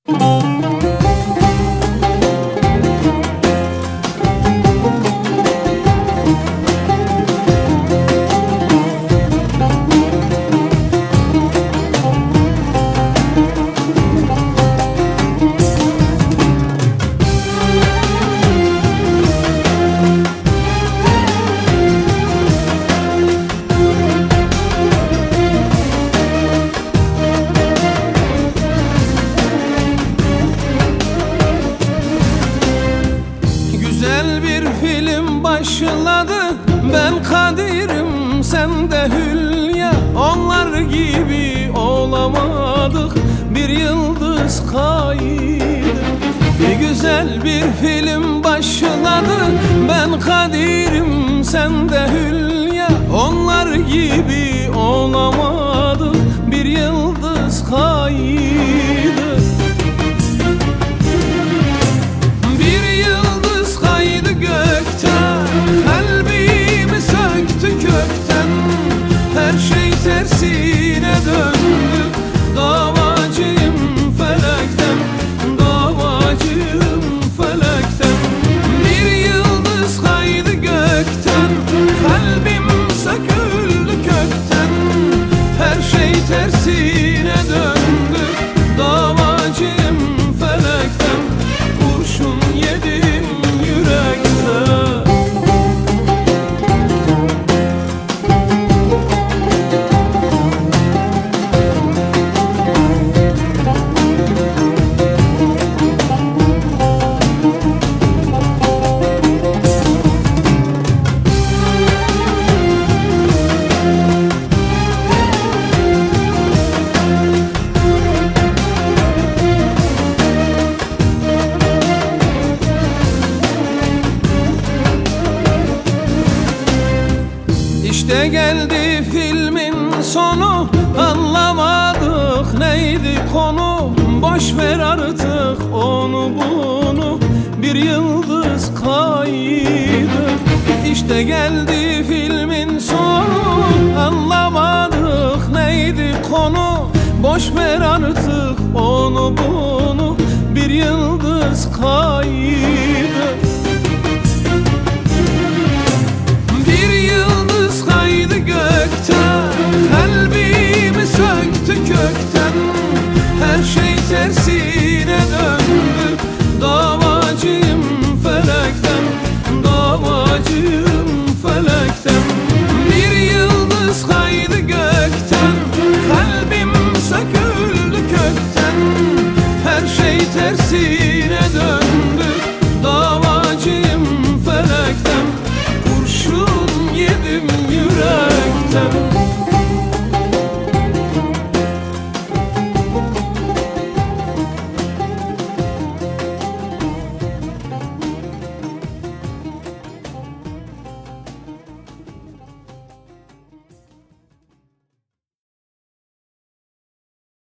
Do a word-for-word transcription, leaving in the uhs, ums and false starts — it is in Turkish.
Güzel bir film başladı, ben Kadir'im, sen de Hülya. Onlar gibi olamadık, bir yıldız kaydı. Bir güzel bir film başladı, ben Kadir'im, sen de Hülya. Onlar gibi olamadık, bir yıldız kaydı. Kalbimi söktü kökten, her şey tersine döndü. Davacıyım felekten, davacıyım felekten. Bir yıldız kaydı gökten, kalbim söküldü kökten. Her şey tersine döndü. Davacıyım felekten, kurşun yedim yürekten. İşte geldi filmin sonu, anlamadık neydi konu. Boş ver artık onu bunu, bir yıldız kaydı. İşte geldi filmin sonu, anlamadık neydi konu. Boş ver artık onu bunu, bir yıldız kaydı.